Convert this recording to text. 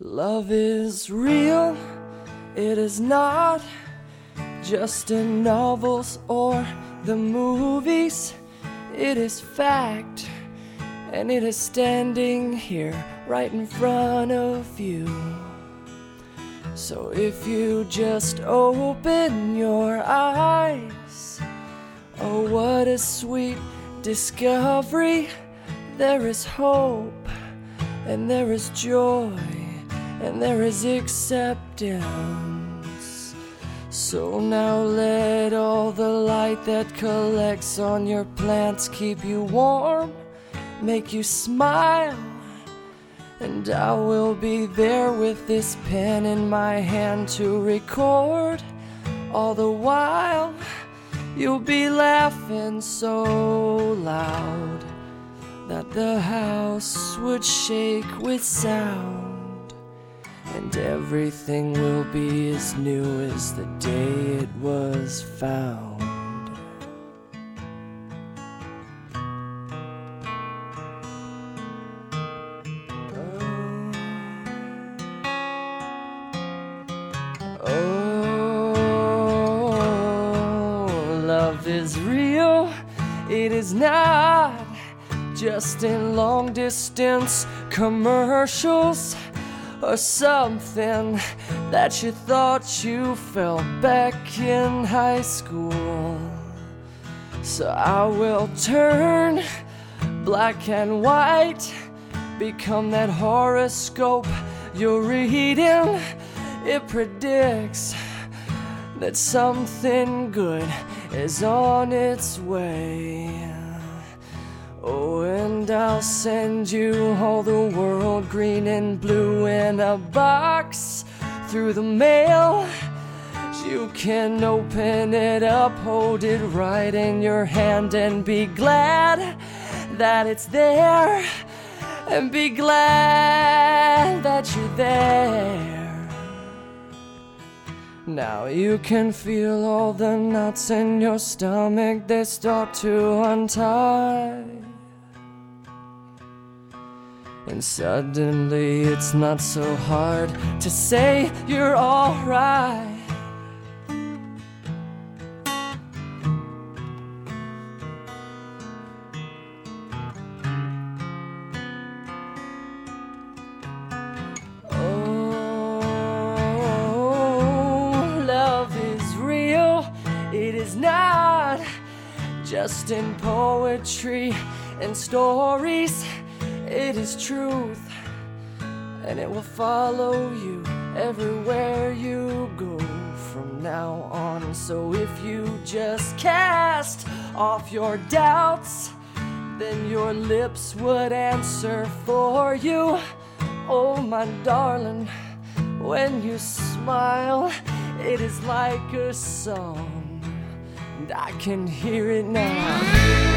Love is real, it is not just in novels or the movies. It is fact, and it is standing here right in front of you. So if you just open your eyes, oh what a sweet discovery. There is hope, and there is joy, and there is acceptance. So now let all the light that collects on your plants keep you warm, make you smile. And I will be there with this pen in my hand to record. All the while you'll be laughing so loud that the house would shake with sound. And everything will be as new as the day it was found. Oh, love is real, it is not just in long distance commercials or something that you thought you felt back in high school. So I will turn black and white, become that horoscope you're reading. It predicts that something good is on its way. Oh, and I'll send you all the world green and blue in a box through the mail. You can open it up, hold it right in your hand, and be glad that it's there, and be glad that you're there. Now you can feel all the knots in your stomach, they start to untie. And suddenly it's not so hard to say you're alright. Oh, love is real, it is not just in poetry and stories. It is truth, and it will follow you everywhere you go from now on. So if you just cast off your doubts, then your lips would answer for you. Oh my darling, when you smile, it is like a song, and I can hear it now.